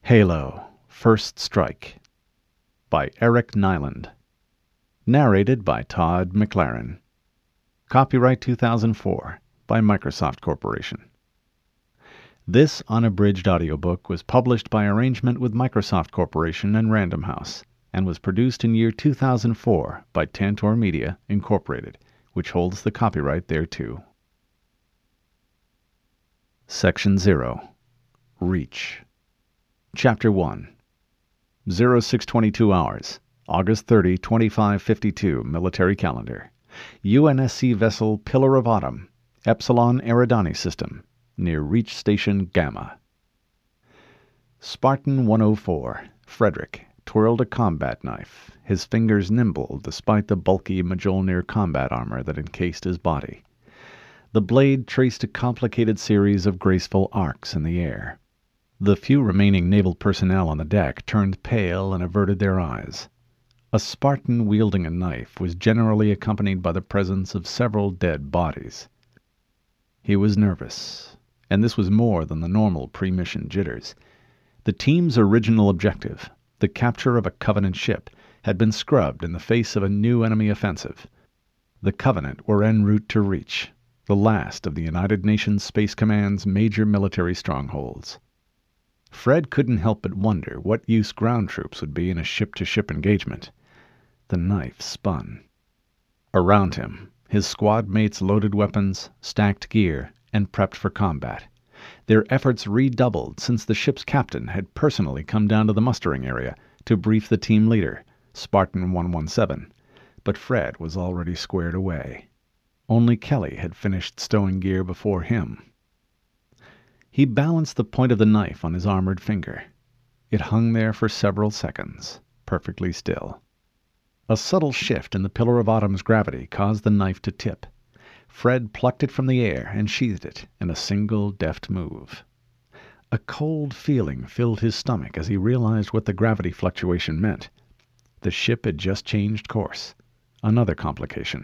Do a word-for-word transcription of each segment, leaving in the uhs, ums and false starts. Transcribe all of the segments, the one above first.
Halo, First Strike by Eric Nyland. Narrated by Todd McLaren. Copyright two thousand four by Microsoft Corporation. This unabridged audiobook was published by arrangement with Microsoft Corporation and Random House, and was produced in year two thousand four by Tantor Media, Incorporated, which holds the copyright thereto. Section zero. Reach. Chapter one. zero six twenty-two hours, August thirtieth, twenty-five fifty-two, Military Calendar. U N S C vessel Pillar of Autumn, Epsilon Eridani System, near Reach Station Gamma. Spartan one oh four, Frederick, twirled a combat knife, his fingers nimble despite the bulky Mjolnir combat armor that encased his body. The blade traced a complicated series of graceful arcs in the air. The few remaining naval personnel on the deck turned pale and averted their eyes. A Spartan wielding a knife was generally accompanied by the presence of several dead bodies. He was nervous, and this was more than the normal pre-mission jitters. The team's original objective, the capture of a Covenant ship, had been scrubbed in the face of a new enemy offensive. The Covenant were en route to Reach, the last of the United Nations Space Command's major military strongholds. Fred couldn't help but wonder what use ground troops would be in a ship-to-ship engagement. The knife spun. Around him, his squad mates loaded weapons, stacked gear, and prepped for combat. Their efforts redoubled since the ship's captain had personally come down to the mustering area to brief the team leader, Spartan one one seven, but Fred was already squared away. Only Kelly had finished stowing gear before him. He balanced the point of the knife on his armored finger. It hung there for several seconds, perfectly still. A subtle shift in the Pillar of Autumn's gravity caused the knife to tip. Fred plucked it from the air and sheathed it in a single deft move. A cold feeling filled his stomach as he realized what the gravity fluctuation meant. The ship had just changed course. Another complication.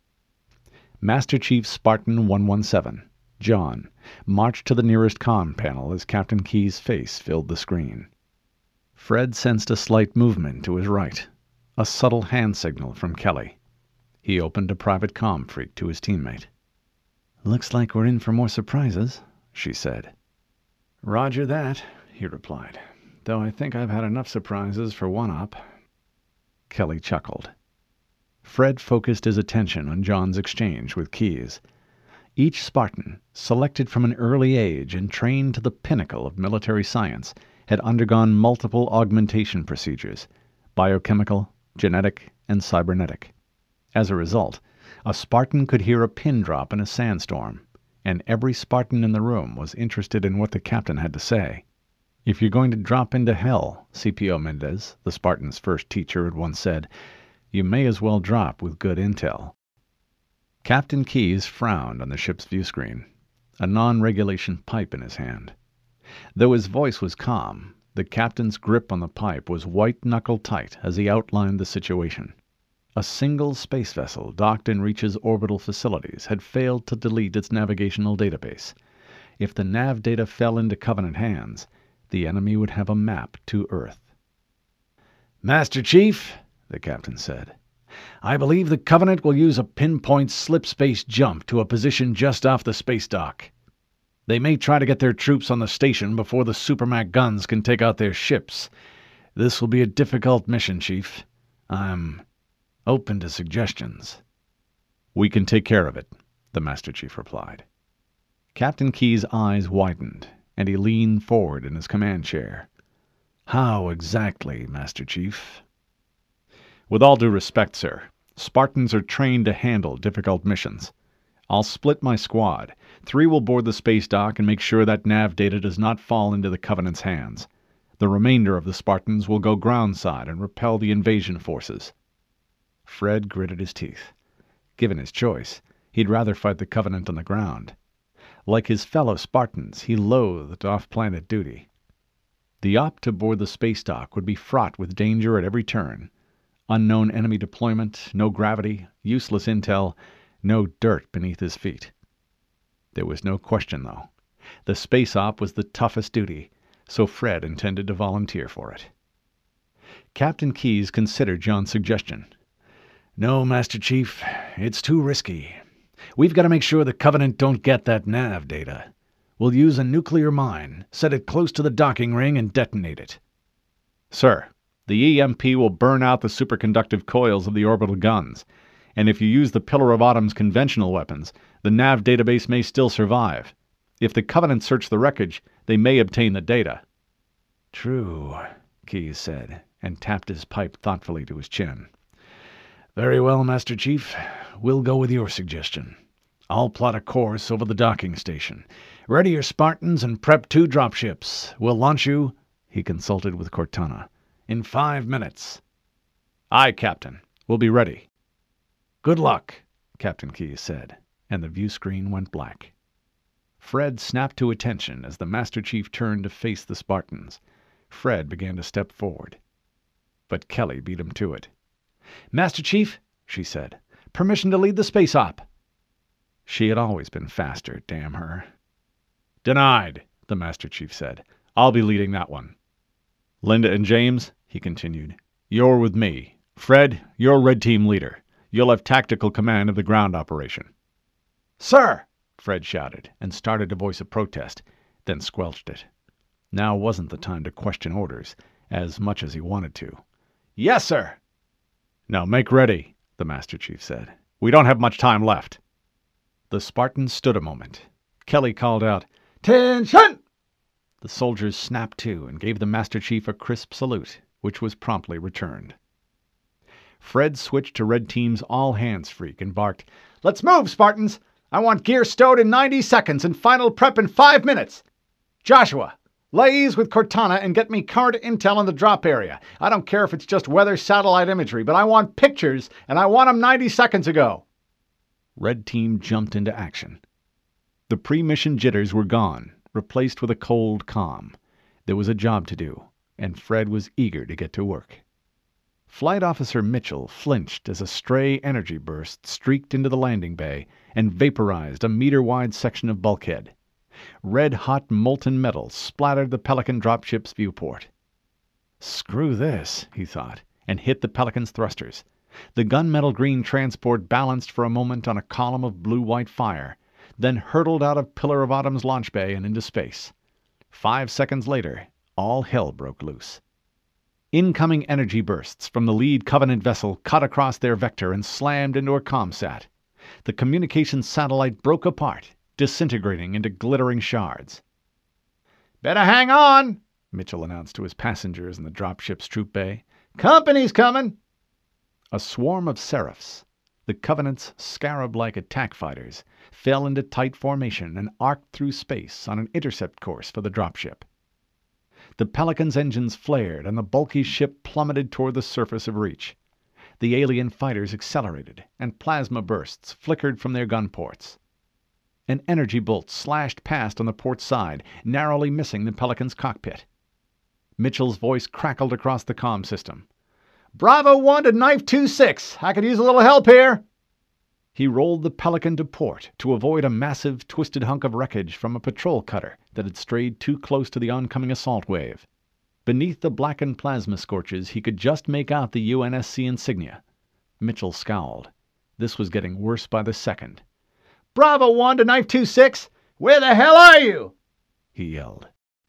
Master Chief Spartan one one seven, John, marched to the nearest comm panel as Captain Keyes' face filled the screen. Fred sensed a slight movement to his right, a subtle hand signal from Kelly. He opened a private comm freak to his teammate. "Looks like we're in for more surprises," she said. "Roger that," he replied, "though I think I've had enough surprises for one op." Kelly chuckled. Fred focused his attention on John's exchange with Keyes. Each Spartan, selected from an early age and trained to the pinnacle of military science, had undergone multiple augmentation procedures, biochemical, genetic, and cybernetic. As a result, a Spartan could hear a pin drop in a sandstorm, and every Spartan in the room was interested in what the captain had to say. "If you're going to drop into hell," C P O Mendez, the Spartan's first teacher, had once said, "you may as well drop with good intel." Captain Keyes frowned on the ship's viewscreen, a non-regulation pipe in his hand. Though his voice was calm, the captain's grip on the pipe was white-knuckle tight as he outlined the situation. A single space vessel docked in Reach's orbital facilities had failed to delete its navigational database. If the nav data fell into Covenant hands, the enemy would have a map to Earth. "Master Chief," the captain said, "I believe the Covenant will use a pinpoint slip-space jump to a position just off the space dock. They may try to get their troops on the station before the Supermac guns can take out their ships. This will be a difficult mission, Chief. I'm open to suggestions." "We can take care of it," the Master Chief replied. Captain Keyes' eyes widened, and he leaned forward in his command chair. "How exactly, Master Chief?" "With all due respect, sir, Spartans are trained to handle difficult missions. I'll split my squad. Three will board the space dock and make sure that nav data does not fall into the Covenant's hands. The remainder of the Spartans will go groundside and repel the invasion forces." Fred gritted his teeth. Given his choice, he'd rather fight the Covenant on the ground. Like his fellow Spartans, he loathed off-planet duty. The op to board the space dock would be fraught with danger at every turn. Unknown enemy deployment, no gravity, useless intel, no dirt beneath his feet. There was no question, though. The space op was the toughest duty, so Fred intended to volunteer for it. Captain Keyes considered John's suggestion. "No, Master Chief, it's too risky. We've got to make sure the Covenant don't get that nav data. We'll use a nuclear mine, set it close to the docking ring, and detonate it." "Sir, the E M P will burn out the superconductive coils of the orbital guns, and if you use the Pillar of Autumn's conventional weapons, the nav database may still survive. If the Covenant search the wreckage, they may obtain the data." "True," Keyes said, and tapped his pipe thoughtfully to his chin. "Very well, Master Chief. We'll go with your suggestion. I'll plot a course over the docking station. Ready your Spartans and prep two dropships. We'll launch you," he consulted with Cortana, "in five minutes." "Aye, Captain. We'll be ready." "Good luck," Captain Keyes said, and the view screen went black. Fred snapped to attention as the Master Chief turned to face the Spartans. Fred began to step forward, but Kelly beat him to it. "Master Chief," she said, "permission to lead the space op." She had always been faster, damn her. "Denied," the Master Chief said. "I'll be leading that one. Linda and James," he continued, "you're with me. Fred, you're Red Team leader. You'll have tactical command of the ground operation." "Sir!" Fred shouted, and started to voice a protest, then squelched it. Now wasn't the time to question orders, as much as he wanted to. "Yes, sir!" "Now make ready," the Master Chief said. "We don't have much time left." The Spartans stood a moment. Kelly called out, "Attention!" The soldiers snapped to and gave the Master Chief a crisp salute, which was promptly returned. Fred switched to Red Team's all-hands freak and barked, "Let's move, Spartans! I want gear stowed in ninety seconds and final prep in five minutes! Joshua, liaise with Cortana and get me current intel on the drop area. I don't care if it's just weather satellite imagery, but I want pictures, and I want them ninety seconds ago." Red Team jumped into action. The pre-mission jitters were gone, replaced with a cold calm. There was a job to do, and Fred was eager to get to work. Flight Officer Mitchell flinched as a stray energy burst streaked into the landing bay and vaporized a meter-wide section of bulkhead. Red-hot molten metal splattered the Pelican dropship's viewport. "Screw this," he thought, and hit the Pelican's thrusters. The gunmetal green transport balanced for a moment on a column of blue-white fire, then hurtled out of Pillar of Autumn's launch bay and into space. Five seconds later, all hell broke loose. Incoming energy bursts from the lead Covenant vessel cut across their vector and slammed into her comsat. The communications satellite broke apart, disintegrating into glittering shards. "Better hang on," Mitchell announced to his passengers in the dropship's troop bay. "Company's coming." A swarm of Seraphs, the Covenant's scarab-like attack fighters, fell into tight formation and arced through space on an intercept course for the dropship. The Pelican's engines flared and the bulky ship plummeted toward the surface of Reach. The alien fighters accelerated, and plasma bursts flickered from their gun ports. An energy bolt slashed past on the port side, narrowly missing the Pelican's cockpit. Mitchell's voice crackled across the comm system. "Bravo one to Knife two six. I could use a little help here." He rolled the Pelican to port to avoid a massive, twisted hunk of wreckage from a patrol cutter that had strayed too close to the oncoming assault wave. Beneath the blackened plasma scorches, he could just make out the U N S C insignia. Mitchell scowled. This was getting worse by the second. "Bravo one to Knife two six. Where the hell are you?" he yelled.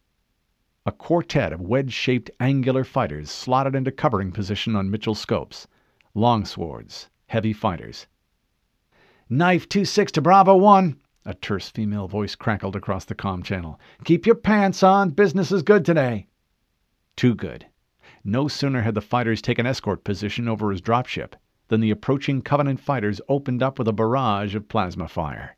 A quartet of wedge-shaped angular fighters slotted into covering position on Mitchell's scopes. Longswords, heavy fighters. "Knife two six to Bravo one," a terse female voice crackled across the comm channel. "Keep your pants on. Business is good today." Too good. No sooner had the fighters taken escort position over his dropship than the approaching Covenant fighters opened up with a barrage of plasma fire.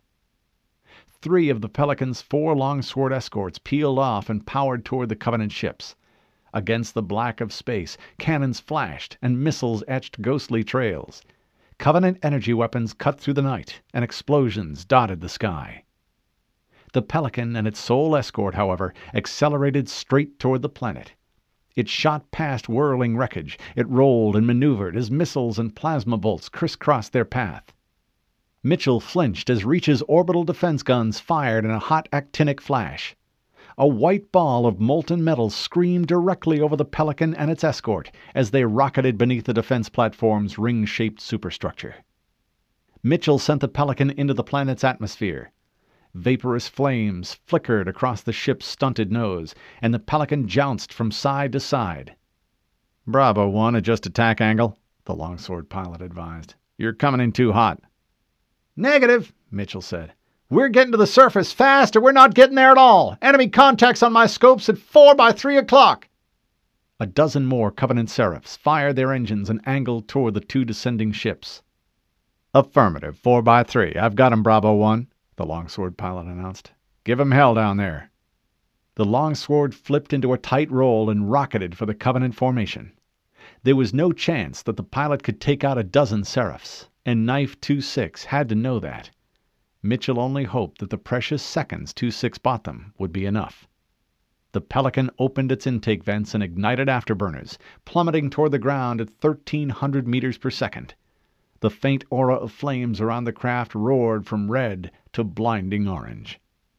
Three of the Pelican's four longsword escorts peeled off and powered toward the Covenant ships. Against the black of space, cannons flashed and missiles etched ghostly trails. Covenant energy weapons cut through the night, and explosions dotted the sky. The Pelican and its sole escort, however, accelerated straight toward the planet. It shot past whirling wreckage. It rolled and maneuvered as missiles and plasma bolts crisscrossed their path. Mitchell flinched as Reach's orbital defense guns fired in a hot actinic flash. A white ball of molten metal screamed directly over the Pelican and its escort as they rocketed beneath the defense platform's ring-shaped superstructure. Mitchell sent the Pelican into the planet's atmosphere. Vaporous flames flickered across the ship's stunted nose, and the Pelican jounced from side to side. "Bravo one, adjust attack angle," the longsword pilot advised. "You're coming in too hot." "Negative," Mitchell said. "We're getting to the surface fast, or we're not getting there at all. Enemy contacts on my scopes at four by three o'clock." A dozen more Covenant Seraphs fired their engines and angled toward the two descending ships. "Affirmative, four by three. I've got 'em, Bravo one," the longsword pilot announced. "Give 'em hell down there." The longsword flipped into a tight roll and rocketed for the Covenant formation. There was no chance that the pilot could take out a dozen Seraphs, and Knife two six had to know that. Mitchell only hoped that the precious seconds two six bought them would be enough. The Pelican opened its intake vents and ignited afterburners, plummeting toward the ground at thirteen hundred meters per second. The faint aura of flames around the craft roared from red to blinding orange.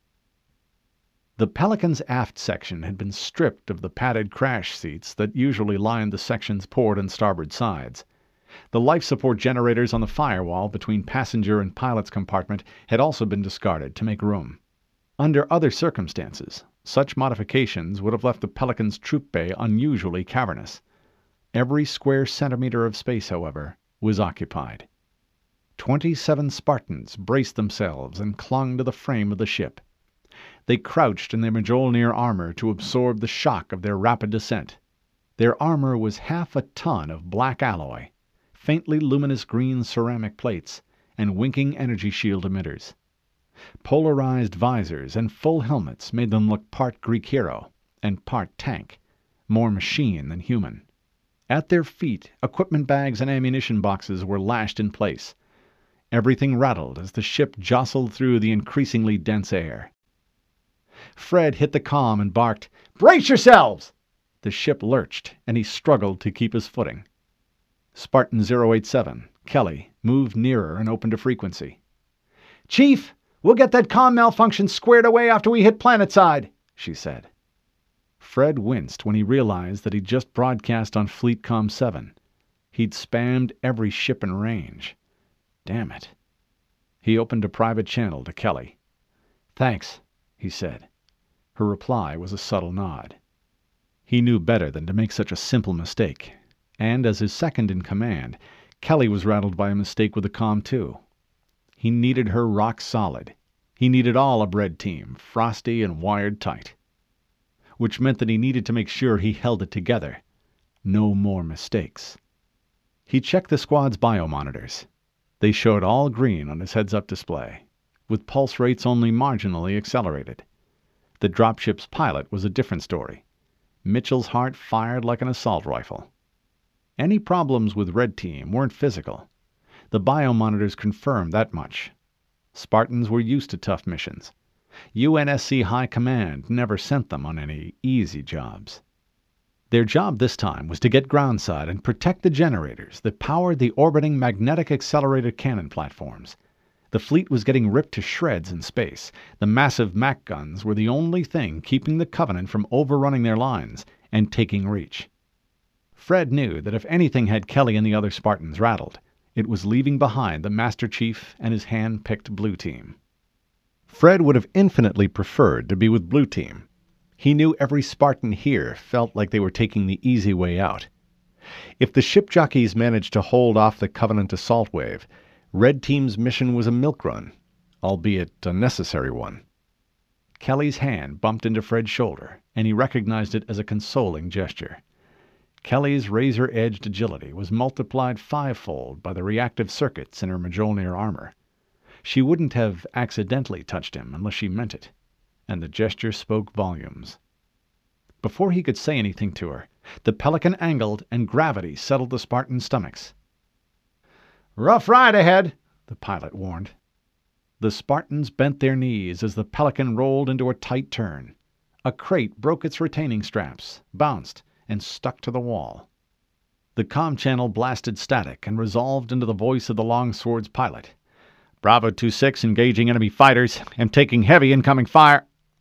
The Pelican's aft section had been stripped of the padded crash seats that usually lined the section's port and starboard sides. The life support generators on the firewall between passenger and pilot's compartment had also been discarded to make room. Under other circumstances, such modifications would have left the Pelican's troop bay unusually cavernous. Every square centimeter of space, however, was occupied. Twenty-seven Spartans braced themselves and clung to the frame of the ship. They crouched in their Mjolnir armor to absorb the shock of their rapid descent. Their armor was half a ton of black alloy, faintly luminous green ceramic plates, and winking energy shield emitters. Polarized visors and full helmets made them look part Greek hero and part tank, more machine than human. At their feet, equipment bags and ammunition boxes were lashed in place. Everything rattled as the ship jostled through the increasingly dense air. Fred hit the comm and barked, "Brace yourselves!" The ship lurched, and he struggled to keep his footing. Spartan zero eight seven, Kelly, moved nearer and opened a frequency. "Chief, we'll get that comm malfunction squared away after we hit planetside," she said. Fred winced when he realized that he'd just broadcast on Fleetcom seven. He'd spammed every ship in range. Damn it. He opened a private channel to Kelly. "Thanks," he said. Her reply was a subtle nod. He knew better than to make such a simple mistake, and as his second in command, Kelly was rattled by a mistake with the comm too. He needed her rock solid. He needed all a Red Team, frosty and wired tight. Which meant that he needed to make sure he held it together. No more mistakes. He checked the squad's biomonitors. They showed all green on his heads-up display, with pulse rates only marginally accelerated. The dropship's pilot was a different story. Mitchell's heart fired like an assault rifle. Any problems with Red Team weren't physical. The biomonitors confirmed that much. Spartans were used to tough missions. U N S C High Command never sent them on any easy jobs. Their job this time was to get groundside and protect the generators that powered the orbiting magnetic accelerated cannon platforms. The fleet was getting ripped to shreds in space. The massive Mac guns were the only thing keeping the Covenant from overrunning their lines and taking reach. Fred knew that if anything had Kelly and the other Spartans rattled, it was leaving behind the Master Chief and his hand-picked Blue Team. Fred would have infinitely preferred to be with Blue Team. He knew every Spartan here felt like they were taking the easy way out. If the ship jockeys managed to hold off the Covenant assault wave, Red Team's mission was a milk run, albeit a necessary one. Kelly's hand bumped into Fred's shoulder, and he recognized it as a consoling gesture. Kelly's razor-edged agility was multiplied fivefold by the reactive circuits in her Mjolnir armor. She wouldn't have accidentally touched him unless she meant it, and the gesture spoke volumes. Before he could say anything to her, the Pelican angled and gravity settled the Spartans' stomachs. "Rough ride ahead," the pilot warned. The Spartans bent their knees as the Pelican rolled into a tight turn. A crate broke its retaining straps, bounced, and stuck to the wall. The comm channel blasted static and resolved into the voice of the Longsword's pilot. "Bravo two six engaging enemy fighters and taking heavy incoming fire."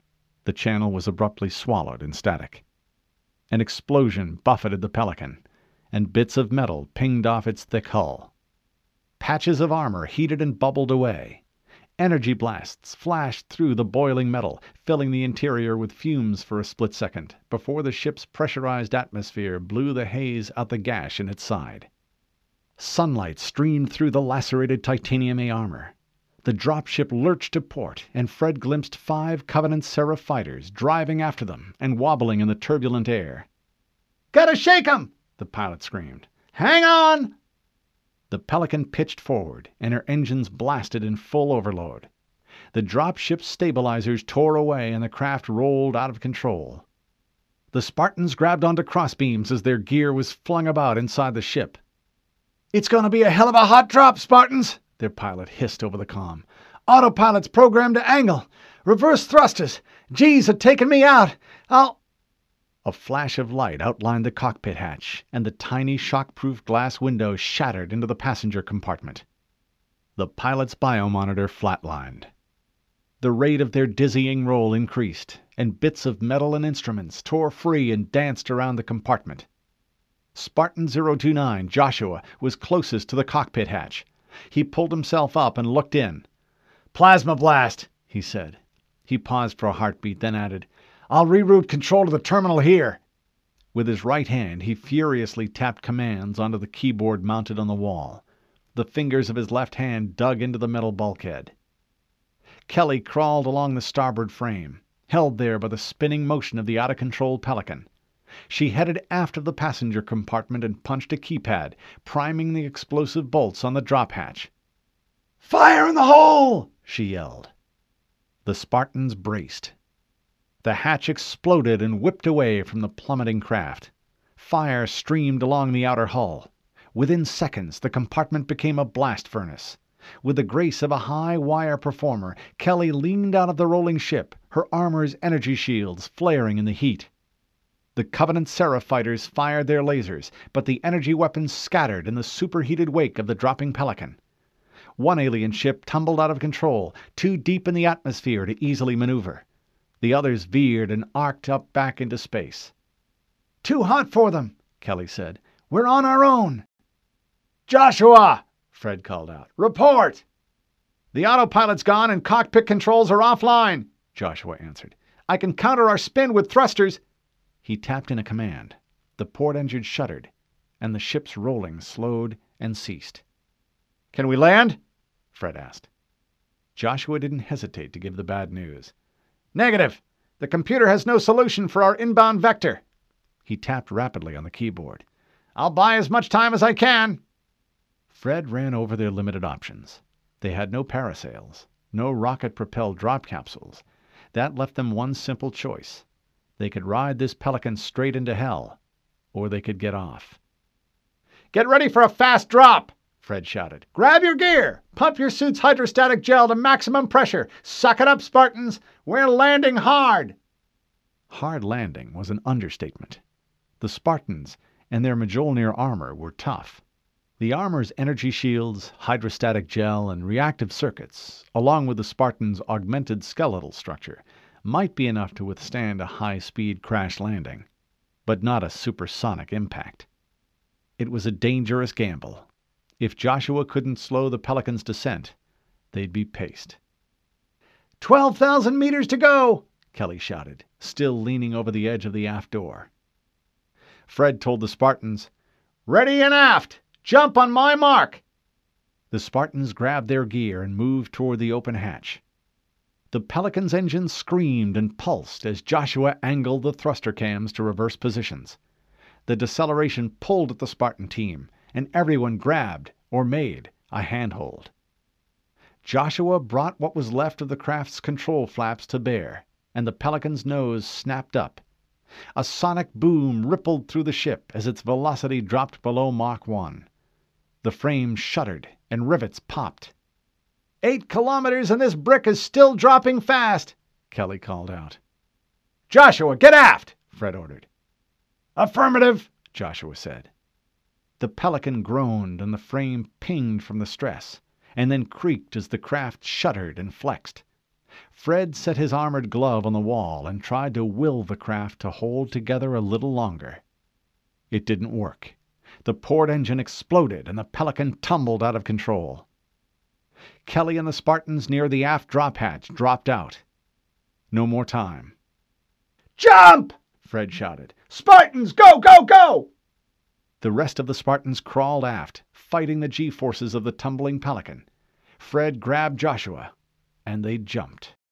The channel was abruptly swallowed in static. An explosion buffeted the Pelican, and bits of metal pinged off its thick hull. Patches of armor heated and bubbled away. Energy blasts flashed through the boiling metal, filling the interior with fumes for a split second, before the ship's pressurized atmosphere blew the haze out the gash in its side. Sunlight streamed through the lacerated titanium A armor. The dropship lurched to port, and Fred glimpsed five Covenant Seraph fighters driving after them and wobbling in the turbulent air. "Gotta shake 'em!" the pilot screamed. "Hang on!" The Pelican pitched forward, and her engines blasted in full overload. The dropship's stabilizers tore away, and the craft rolled out of control. The Spartans grabbed onto crossbeams as their gear was flung about inside the ship. "It's gonna be a hell of a hot drop, Spartans!" their pilot hissed over the comm. "Autopilot's programmed to angle. Reverse thrusters. G's are taking me out. I'll—" A flash of light outlined the cockpit hatch, and the tiny shock-proof glass window shattered into the passenger compartment. The pilot's biomonitor flatlined. The rate of their dizzying roll increased, and bits of metal and instruments tore free and danced around the compartment. Spartan zero two nine, Joshua, was closest to the cockpit hatch. He pulled himself up and looked in. "Plasma blast," he said. He paused for a heartbeat, then added, "I'll reroute control to the terminal here." With his right hand, he furiously tapped commands onto the keyboard mounted on the wall. The fingers of his left hand dug into the metal bulkhead. Kelly crawled along the starboard frame, held there by the spinning motion of the out-of-control Pelican. She headed aft of the passenger compartment and punched a keypad, priming the explosive bolts on the drop hatch. "Fire in the hole!" she yelled. The Spartans braced. The hatch exploded and whipped away from the plummeting craft. Fire streamed along the outer hull. Within seconds, the compartment became a blast furnace. With the grace of a high-wire performer, Kelly leaned out of the rolling ship, her armor's energy shields flaring in the heat. The Covenant Seraph fighters fired their lasers, but the energy weapons scattered in the superheated wake of the dropping Pelican. One alien ship tumbled out of control, too deep in the atmosphere to easily maneuver. The others veered and arced up back into space. "Too hot for them," Kelly said. "We're on our own." "Joshua!" Fred called out. "Report!" "The autopilot's gone and cockpit controls are offline," Joshua answered. "I can counter our spin with thrusters." He tapped in a command. The port engine shuddered, and the ship's rolling slowed and ceased. "Can we land?" Fred asked. Joshua didn't hesitate to give the bad news. "Negative. The computer has no solution for our inbound vector." He tapped rapidly on the keyboard. "I'll buy as much time as I can." Fred ran over their limited options. They had no parasails, no rocket-propelled drop capsules. That left them one simple choice. They could ride this Pelican straight into hell, or they could get off. "Get ready for a fast drop!" Fred shouted. "Grab your gear! Pump your suit's hydrostatic gel to maximum pressure! Suck it up, Spartans! We're landing hard!" Hard landing was an understatement. The Spartans and their Mjolnir armor were tough. The armor's energy shields, hydrostatic gel, and reactive circuits, along with the Spartans' augmented skeletal structure, might be enough to withstand a high-speed crash landing, but not a supersonic impact. It was a dangerous gamble. If Joshua couldn't slow the Pelican's descent, they'd be paced. Twelve thousand meters to go!" Kelly shouted, still leaning over the edge of the aft door. Fred told the Spartans, "Ready and aft! Jump on my mark!" The Spartans grabbed their gear and moved toward the open hatch. The Pelican's engines screamed and pulsed as Joshua angled the thruster cams to reverse positions. The deceleration pulled at the Spartan team, and everyone grabbed, or made, a handhold. Joshua brought what was left of the craft's control flaps to bear, and the Pelican's nose snapped up. A sonic boom rippled through the ship as its velocity dropped below Mach one. The frame shuddered, and rivets popped. "Eight kilometers and this brick is still dropping fast," Kelly called out. "Joshua, get aft!" Fred ordered. "Affirmative," Joshua said. The Pelican groaned and the frame pinged from the stress, and then creaked as the craft shuddered and flexed. Fred set his armored glove on the wall and tried to will the craft to hold together a little longer. It didn't work. The port engine exploded and the Pelican tumbled out of control. Kelly and the Spartans near the aft drop hatch dropped out. No more time. "Jump!" Fred shouted. "Spartans, go, go, go!" The rest of the Spartans crawled aft, fighting the G-forces of the tumbling Pelican. Fred grabbed Joshua, and they jumped.